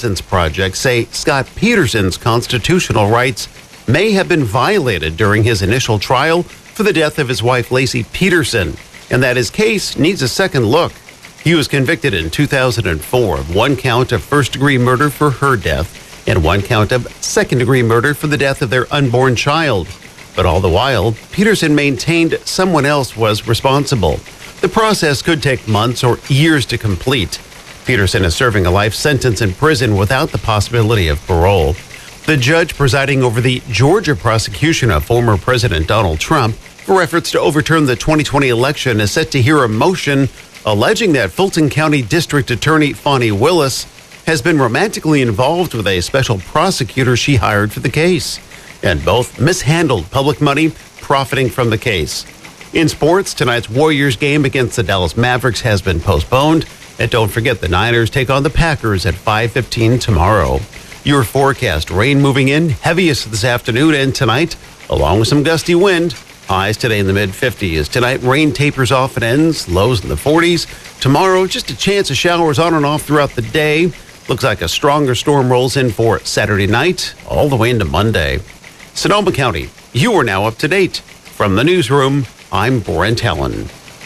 Project say Scott Peterson's constitutional rights may have been violated during his initial trial for the death of his wife, Lacey Peterson, and that his case needs a second look. He was convicted in 2004 of one count of first-degree murder for her death and one count of second-degree murder for the death of their unborn child. But all the while, Peterson maintained someone else was responsible. The process could take months or years to complete. Peterson is serving a life sentence in prison without the possibility of parole. The judge presiding over the Georgia prosecution of former President Donald Trump for efforts to overturn the 2020 election is set to hear a motion alleging that Fulton County District Attorney Fani Willis has been romantically involved with a special prosecutor she hired for the case, and both mishandled public money profiting from the case. In sports, tonight's Warriors game against the Dallas Mavericks has been postponed. And don't forget, the Niners take on the Packers at 5:15 tomorrow. Your forecast: rain moving in, heaviest this afternoon and tonight, along with some gusty wind. Highs today in the mid-50s. Tonight, rain tapers off and ends, lows in the 40s. Tomorrow, just a chance of showers on and off throughout the day. Looks like a stronger storm rolls in for Saturday night, all the way into Monday. Sonoma County, you are now up to date. From the newsroom, I'm Brent Helen.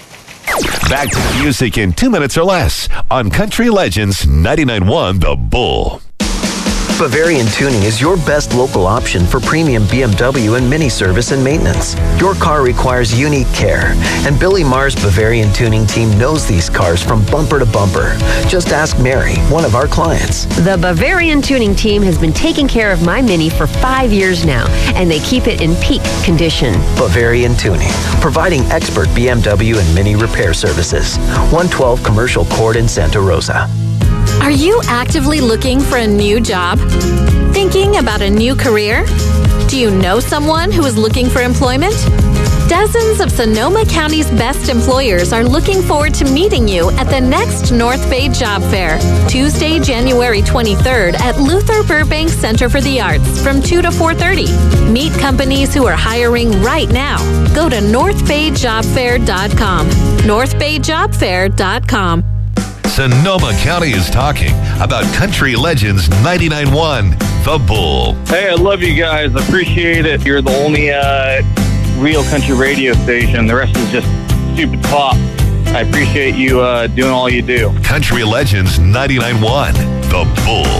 Back to the music in 2 minutes or less on Country Legends 99.1 The Bull. Bavarian Tuning is your best local option for premium BMW and Mini service and maintenance. Your car requires unique care, and Billy Marr's Bavarian Tuning team knows these cars from bumper to bumper. Just ask Mary, one of our clients. The Bavarian Tuning team has been taking care of my Mini for 5 years now, and they keep it in peak condition. Bavarian Tuning, providing expert BMW and Mini repair services. 112 Commercial Court in Santa Rosa. Are you actively looking for a new job? Thinking about a new career? Do you know someone who is looking for employment? Dozens of Sonoma County's best employers are looking forward to meeting you at the next North Bay Job Fair, Tuesday, January 23rd at Luther Burbank Center for the Arts from 2 to 4:30. Meet companies who are hiring right now. Go to northbayjobfair.com. northbayjobfair.com. Sonoma County is talking about Country Legends 99.1 The Bull. Hey, I love you guys. Appreciate it. You're the only real country radio station. The rest is just stupid pop. I appreciate you doing all you do. Country Legends 99.1 The Bull.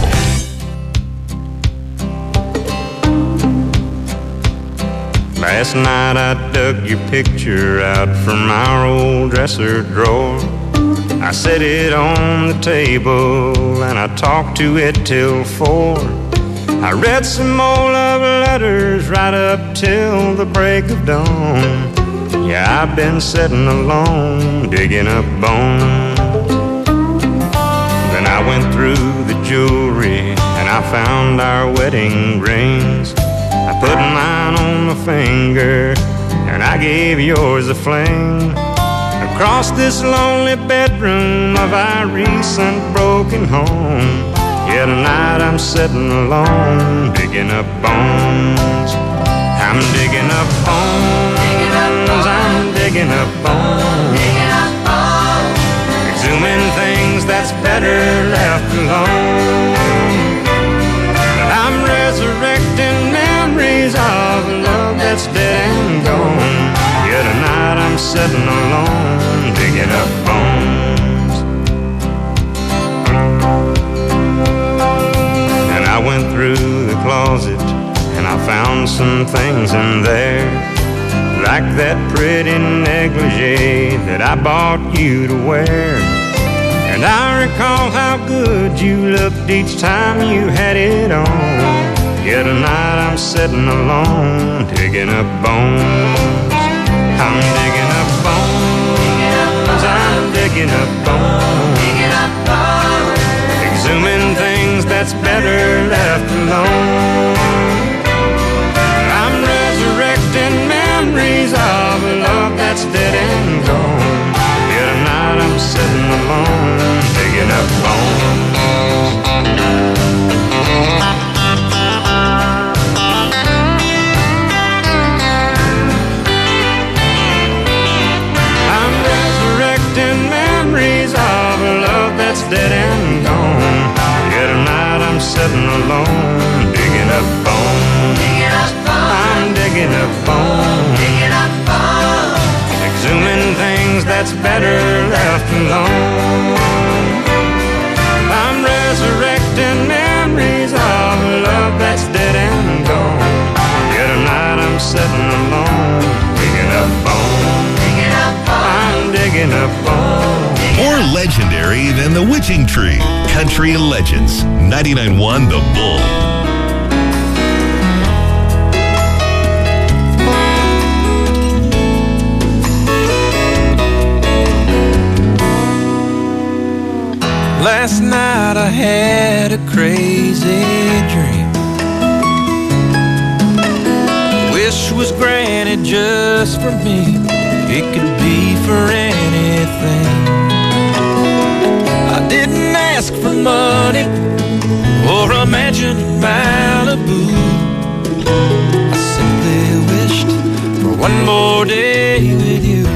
Last night I dug your picture out from our old dresser drawer. I set it on the table and I talked to it till 4. I read some old love letters right up till the break of dawn. Yeah, I've been sitting alone, digging up bones. Then I went through the jewelry and I found our wedding rings. I put mine on my finger and I gave yours a fling. Across this lonely bedroom of our recent broken home. Yeah, tonight I'm sitting alone, digging up bones. I'm digging up bones. I'm digging up bones. Exhuming things that's better left alone. But I'm resurrecting memories of love that's dead and gone. Yeah, tonight I'm sitting alone, digging up bones. And I went through the closet and I found some things in there, like that pretty negligee that I bought you to wear. And I recall how good you looked each time you had it on. Yeah, tonight I'm sitting alone, digging up bones. I'm digging up bones. I'm digging up bones. Exhuming things that's better left alone. I'm resurrecting memories of a love that's dead and gone. Yeah, tonight I'm sitting alone, digging up bones. Dead and gone. Yeah, tonight I'm that's better left alone. I'm resurrecting memories of a love that's dead and gone. Yet tonight I'm sitting alone, digging up bones. I'm digging up bones. More legendary than the Witching Tree. Country Legends. 99.1 The Bull. Last night I had a crazy dream. Wish was granted just for me. It could be for anything. I didn't ask for money or a mansion in Malibu. I simply wished for one more day with you.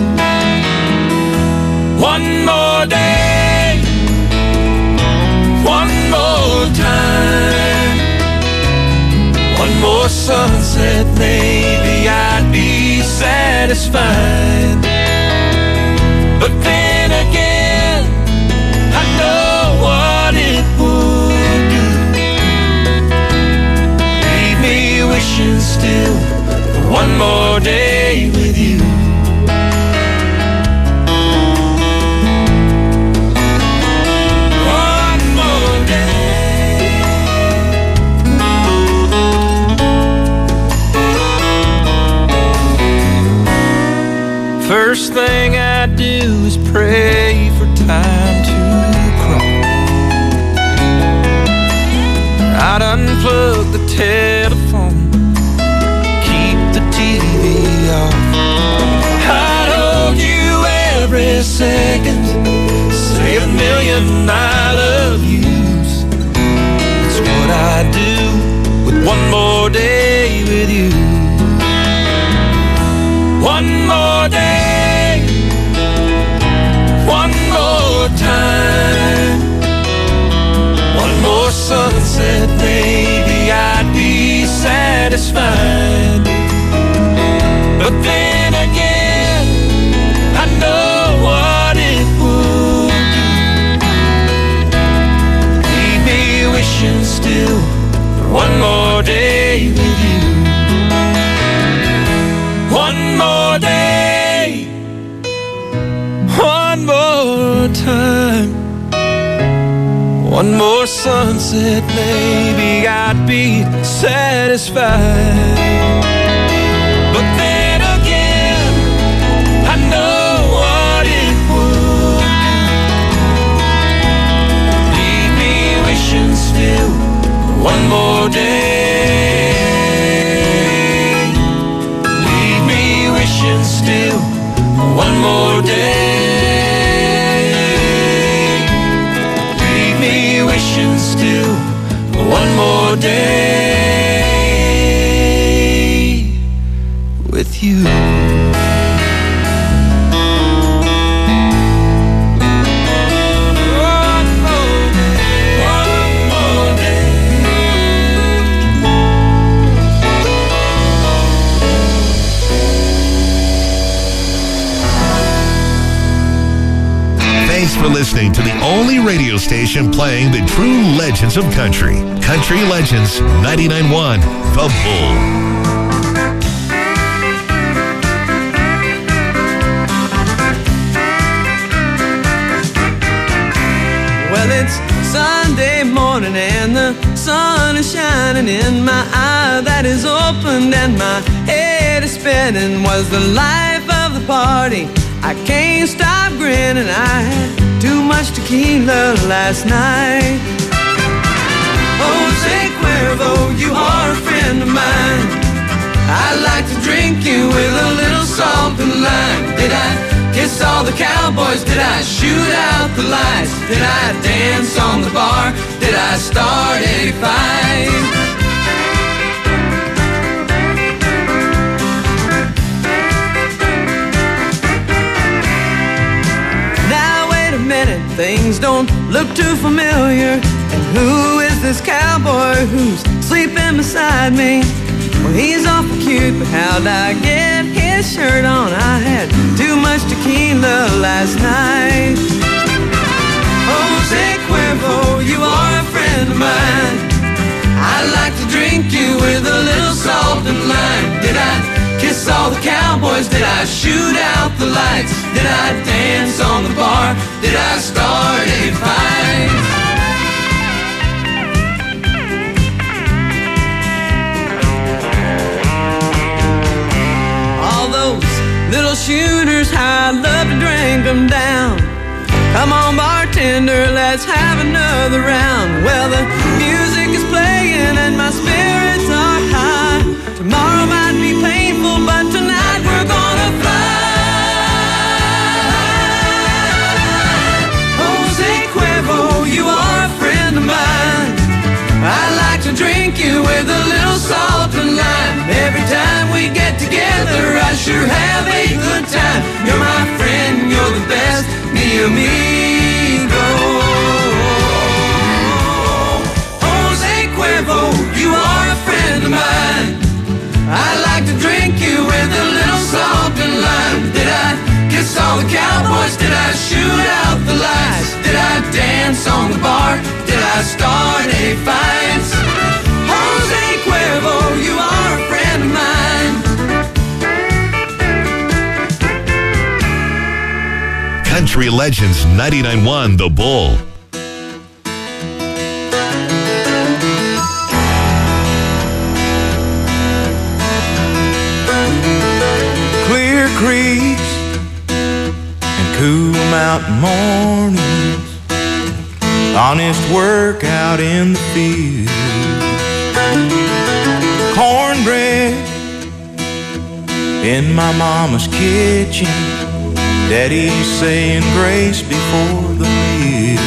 One more day, one more time, one more sunset, maybe I'd be satisfied. But then again, I know what it would do. Leave me wishing still for one more day with you. First thing I do is pray for time to crawl. I'd unplug the telephone, keep the TV off. I'd hold you every second, say a million I love yous. That's what I do with one more day with you. One more day, one more time, one more sunset, maybe I'd be satisfied. But then again, I know what it would do. Leave me wishing still for one more day with you. One more day, one more time, one more sunset, maybe I'd be satisfied. But then again, I know what it would do. Leave me wishing still for one more day. Still one more day. Leave me wishing still one more day with you. Thanks for listening to the only radio station playing the true legends of country. Country Legends 99.1 The Bull. Well, it's Sunday morning and the sun is shining in my eye that is opened and my head is spinning. Was the life of the party. I can't stop grinning. I had too much tequila last night. Jose Cuervo, you are a friend of mine. I like to drink you with a little salt and lime. Did I kiss all the cowboys? Did I shoot out the lights? Did I dance on the bar? Did I start a fight? Things don't look too familiar. And who is this cowboy who's sleeping beside me? Well, he's awful cute, but how'd I get his red shirt on. I had too much tequila last night. Jose Cuervo, you are a friend of mine. I'd like to drink you with a little salt and lime. Did I kiss all the cowboys? Did I shoot out the lights? Did I dance on the bar? Did I start a fight? All those little shooters, how I love to drink them down. Come on, bartender, let's have another round. Well, the music is playing and my spirits are high. Tomorrow might be painful, but tonight we're gonna fly. Jose Cuervo, you are a friend of mine. I like to drink you with a little salt and lime. Every time we get together, I sure have a good time. You're my friend, you're the best, mi amigo. Jose Cuervo, you are a friend of mine. I like to drink you with a little salt and lime. Did I kiss all the cowboys? Did I shoot out the lights? Did I dance on the bar? Did I start a fight? Jose Cuervo, you are a friend of mine. Country Legends 99.1 The Bull. Clear creeks and cool mountain mornings, honest work out in the field, cornbread in my mama's kitchen, Daddy's saying grace before the meal.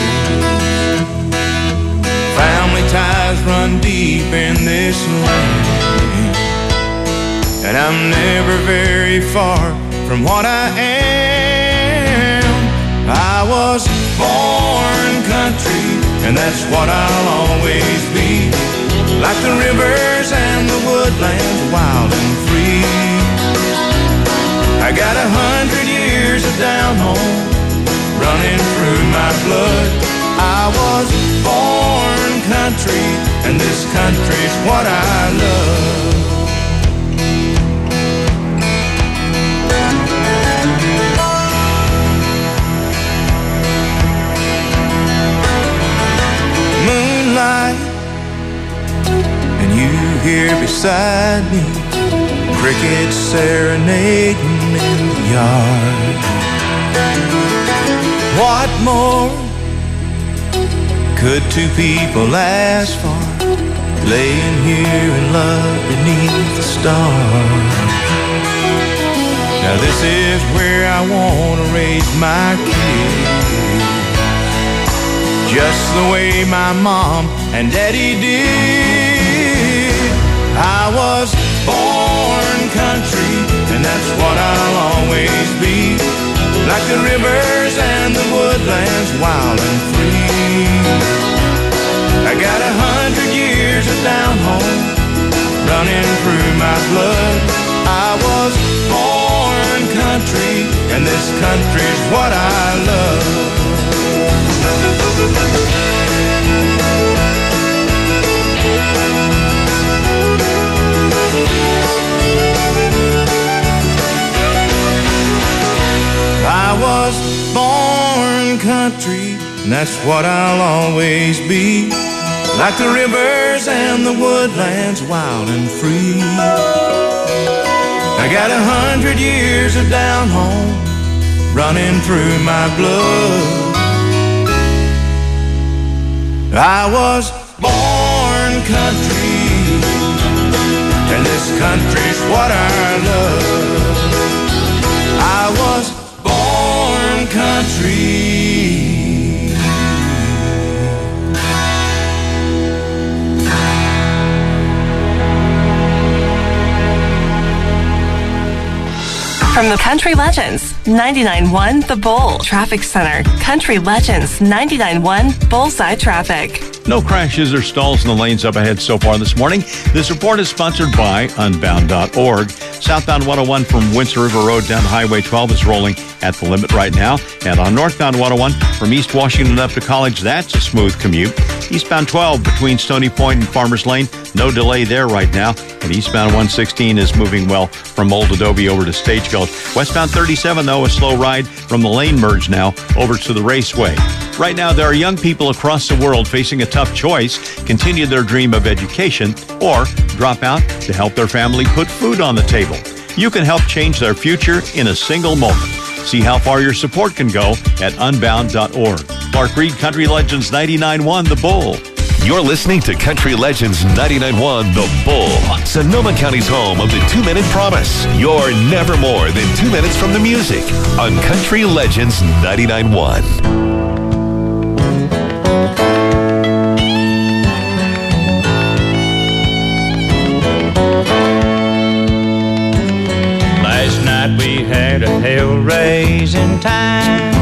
Family ties run deep in this land, and I'm never very far from what I am. I was born country, and that's what I'll always be. Like the rivers and the woodlands, wild and free. I got 100 years of down home running through my blood. I was born country, and this country's what I love. Moonlight, and you here beside me, crickets serenading in the yard. What more could two people ask for, laying here in love beneath the stars? Now this is where I want to raise my kids, just the way my mom and daddy did. I was born country, and that's what I'll always be. Like the rivers and the woodlands, wild and free. I got 100 years of down home running through my blood. I was born country, and this country's what I love. I was born country, and that's what I'll always be. Like the rivers and the woodlands, wild and free. I got 100 years of down home running through my blood. I was born country, and this country's what I love. I was born country. From the Country Legends, 99.1 The Bull Traffic Center. Country Legends 99.1 Bullseye Traffic. No crashes or stalls in the lanes up ahead so far this morning. This report is sponsored by Unbound.org. Southbound 101 from Winter River Road down to Highway 12 is rolling at the limit right now. And on northbound 101 from East Washington up to College, that's a smooth commute. Eastbound 12 between Stony Point and Farmers Lane, no delay there right now. And eastbound 116 is moving well from Old Adobe over to Stagecoach. Westbound 37, though, a slow ride from the lane merge now over to the Raceway. Right now, there are young people across the world facing a tough choice: continue their dream of education or drop out to help their family put food on the table. You can help change their future in a single moment. See how far your support can go at Unbound.org. Clark Reed, Country Legends 99.1 The Bull. You're listening to Country Legends 99.1 The Bull, Sonoma County's home of the 2-Minute Promise. You're never more than 2 minutes from the music on Country Legends 99.1. Last night we had a hell-raising time,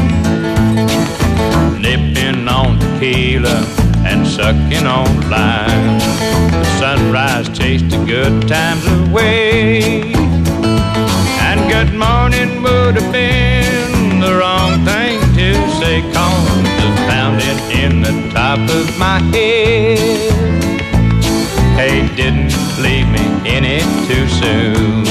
nipping on tequila and sucking on lime. The sunrise chased the good times away, and good morning would have been the wrong thing to say, 'cause the pounding in the top of my head, hey, didn't leave me any too soon.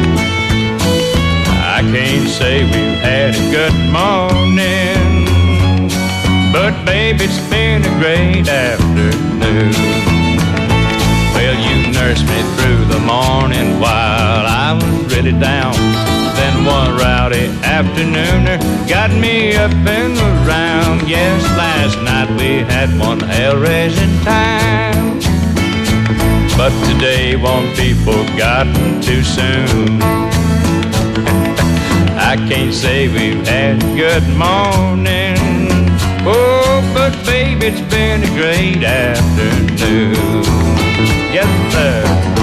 I can't say we've had a good morning, but babe, it's been a great afternoon. Well, you nursed me through the morning while I was really down. Then one rowdy afternooner got me up and around. Yes, last night we had one hell-raising time, but today won't be forgotten too soon. I can't say we've had a good morning, oh, but babe, it's been a great afternoon. Yes, sir.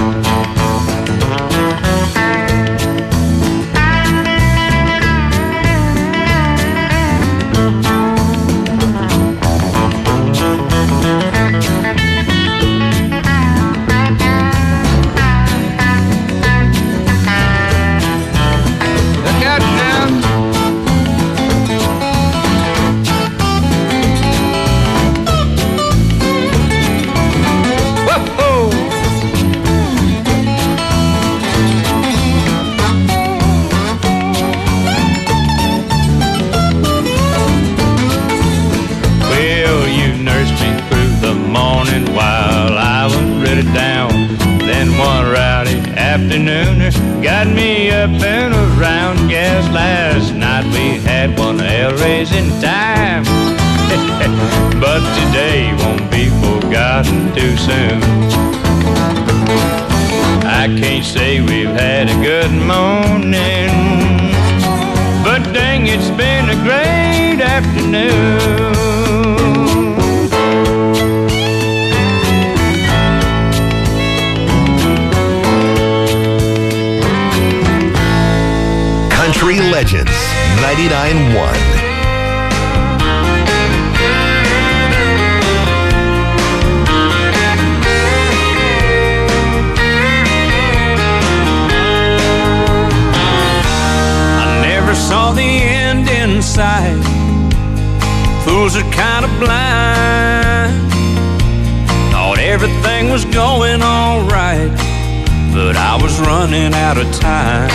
Afternooner got me up and around. Yes, last night we had one hell-raising time, but today won't be forgotten too soon. I can't say we've had a good morning, but dang, it's been a great afternoon. Country Legends 99.1. I never saw the end in sight. Fools are kind of blind. Thought everything was going all right, but I was running out of time.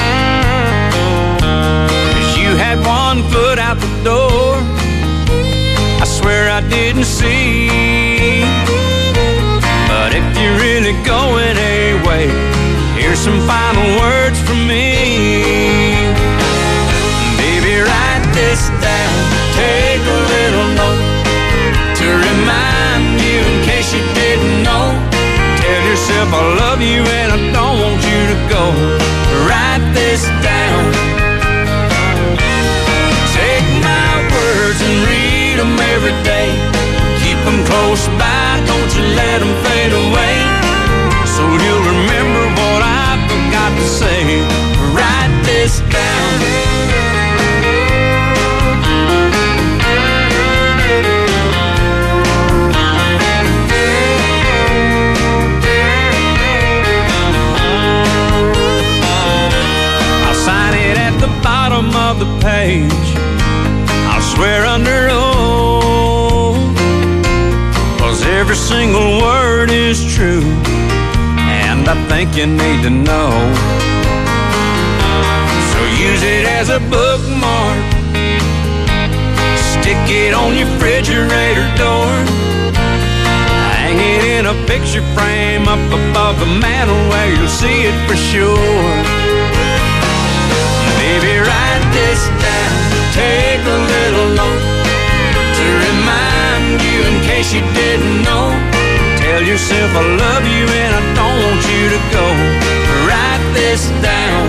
You had one foot out the door, I swear I didn't see. But if you're really going away, here's some final words from me. Baby, write this down, take a little note to remind you in case you didn't know. Tell yourself I love you and I don't want you to go. Write this down, and read them every day. Keep them close by, don't you let them fade away. So you'll remember what I forgot to say. Write this down. is true, and I think you need to know. So use it as a bookmark, stick it on your refrigerator door, hang it in a picture frame up above the mantle where you'll see it for sure. Baby, write this down, take a little note to remind you in case you didn't know. Tell yourself I love you and I don't want you to go. Write this down,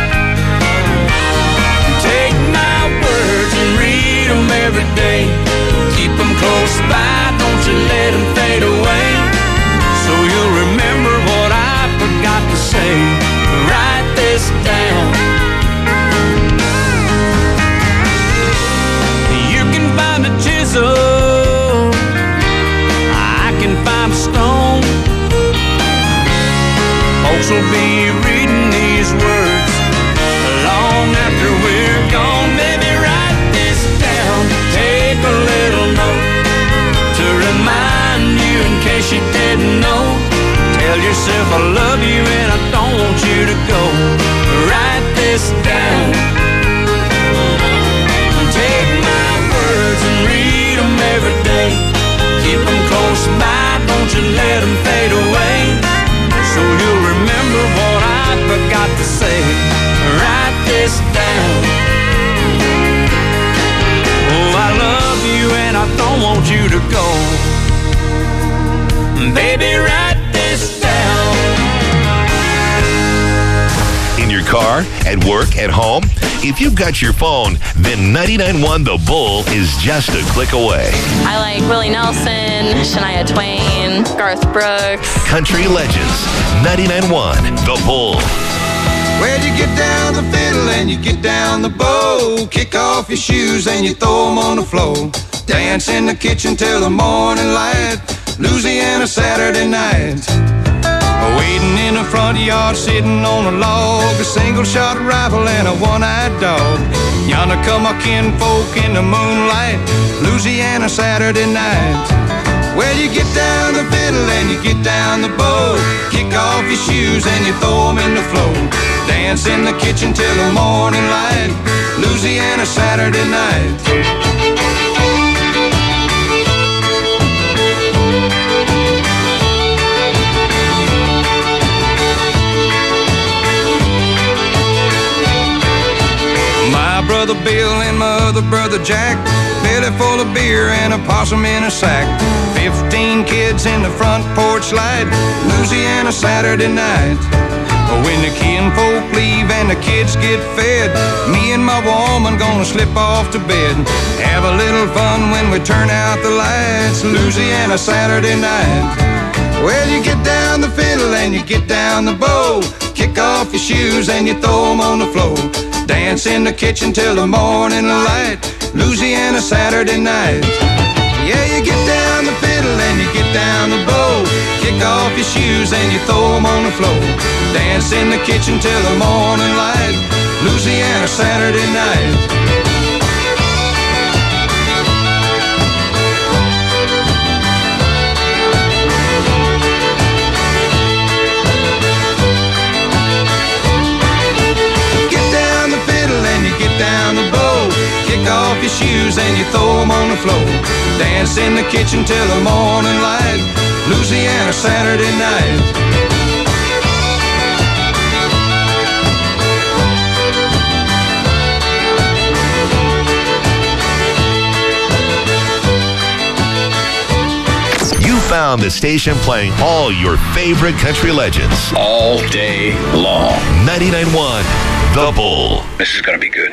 take my words and read them every day. Keep them close by, don't you let them fade away. So you'll remember what I forgot to say. Write this down. You can find a chisel, I can find a stone. Folks will be reading these words long after we're gone. Baby, write this down, take a little note to remind you in case you didn't know. Tell yourself I love you and I don't want you to go. Write this down, take my words and read them every day. Keep them close by, don't you let them fade away. So you'll remember what I forgot to say. Write this down. Oh, I love you and I don't want you to go. Baby, write this down. In your car, at work, at home, if you've got your phone, then 99.1 The Bull is just a click away. I like Willie Nelson, Shania Twain, Garth Brooks. Country Legends, 99.1 The Bull. Well, you get down the fiddle and you get down the bow. Kick off your shoes and you throw them on the floor. Dance in the kitchen till the morning light. Louisiana Saturday night. Waiting in the front yard, sitting on a log, a single-shot rifle and a one-eyed dog. Yonder come our kinfolk in the moonlight, Louisiana Saturday night. Well, you get down the fiddle and you get down the bow. Kick off your shoes and you throw them in the floor. Dance in the kitchen till the morning light, Louisiana Saturday night. Brother Bill and my other brother Jack, belly full of beer and a possum in a sack. 15 kids in the front porch light, Louisiana Saturday night. When the kinfolk leave and the kids get fed, me and my woman gonna slip off to bed. Have a little fun when we turn out the lights, Louisiana Saturday night. Well, you get down the fiddle and you get down the bow. Kick off your shoes and you throw them on the floor. Dance in the kitchen till the morning light, Louisiana Saturday night. Yeah, you get down the fiddle and you get down the bow. Kick off your shoes and you throw them on the floor. Dance in the kitchen till the morning light, Louisiana Saturday night. Down the bow, kick off your shoes and you throw them on the floor. Dance in the kitchen till the morning light, Louisiana Saturday night. You found the station playing all your favorite country legends all day long. 99.1 The Bull. This is going to be good.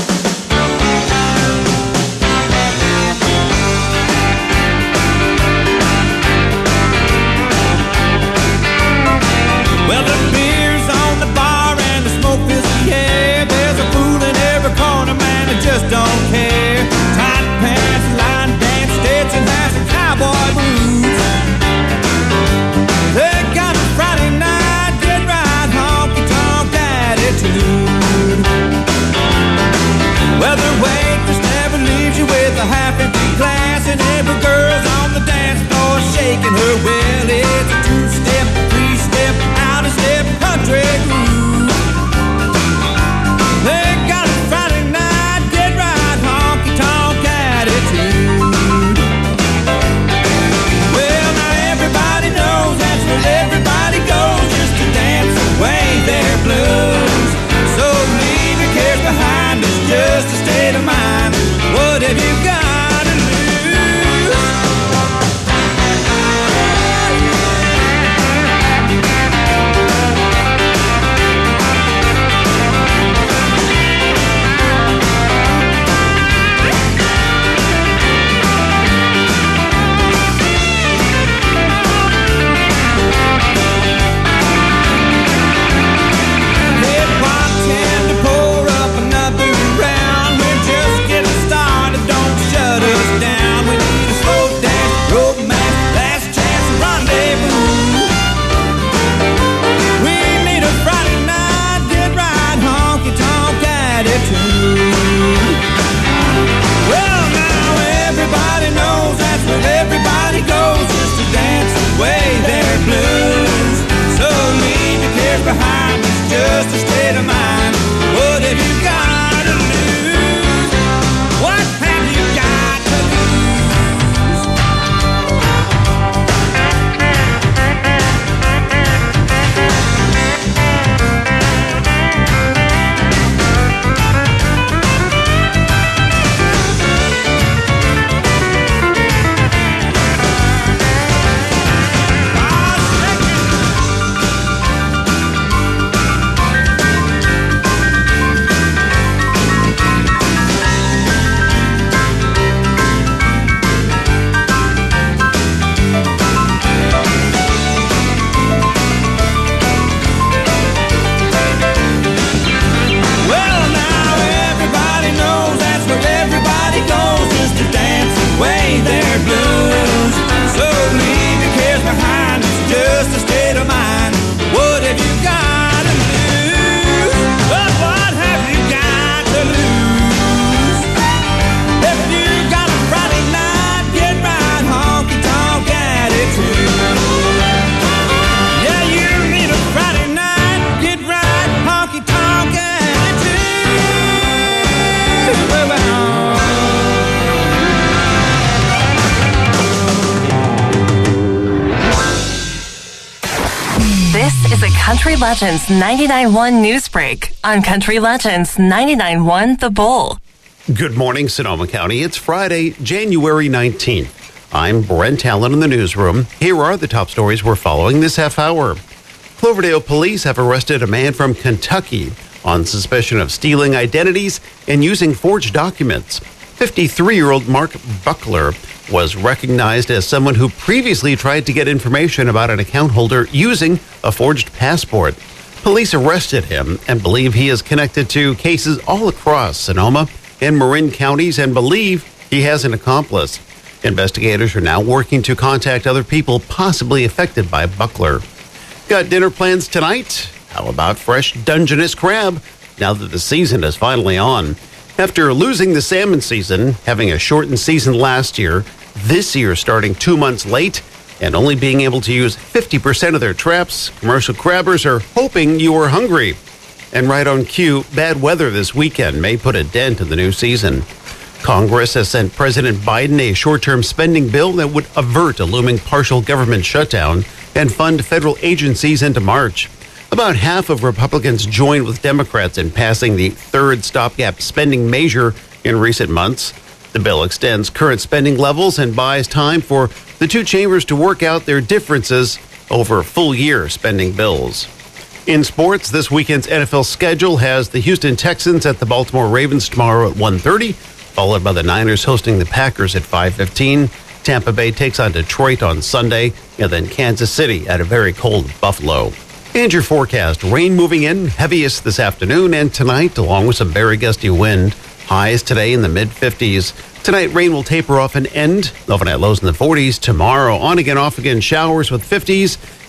Well, the beer's on the bar and the smoke fills the air. There's a fool in every corner, man, that just don't care. Tight pants, line dance, Stetson hats, and cowboy boots. They got a Friday night, get right, honky-tonk attitude. This is a Country Legends 99.1 news break on Country Legends 99.1 The Bull. Good morning, Sonoma County. It's Friday, January 19th. I'm Brent Allen in the newsroom. Here are the top stories we're following this half hour. Cloverdale police have arrested a man from Kentucky on suspicion of stealing identities and using forged documents. 53-year-old Mark Buckler was recognized as someone who previously tried to get information about an account holder using a forged passport. Police arrested him and believe he is connected to cases all across Sonoma and Marin counties and believe he has an accomplice. Investigators are now working to contact other people possibly affected by Buckler. Got dinner plans tonight? How about fresh Dungeness crab now that the season is finally on? After losing the salmon season, having a shortened season last year, this year starting 2 months late, and only being able to use 50% of their traps, commercial crabbers are hoping you are hungry. And right on cue, bad weather this weekend may put a dent in the new season. Congress has sent President Biden a short-term spending bill that would avert a looming partial government shutdown and fund federal agencies into March. About half of Republicans joined with Democrats in passing the third stopgap spending measure in recent months. The bill extends current spending levels and buys time for the two chambers to work out their differences over full-year spending bills. In sports, this weekend's NFL schedule has the Houston Texans at the Baltimore Ravens tomorrow at 1:30. Followed by the Niners hosting the Packers at 5:15. Tampa Bay takes on Detroit on Sunday, and then Kansas City at a very cold Buffalo. And your forecast, rain moving in, heaviest this afternoon and tonight, along with some very gusty wind. Highs today in the mid-50s. Tonight, rain will taper off and end. Overnight lows in the 40s. Tomorrow, on again, off again showers with 50s.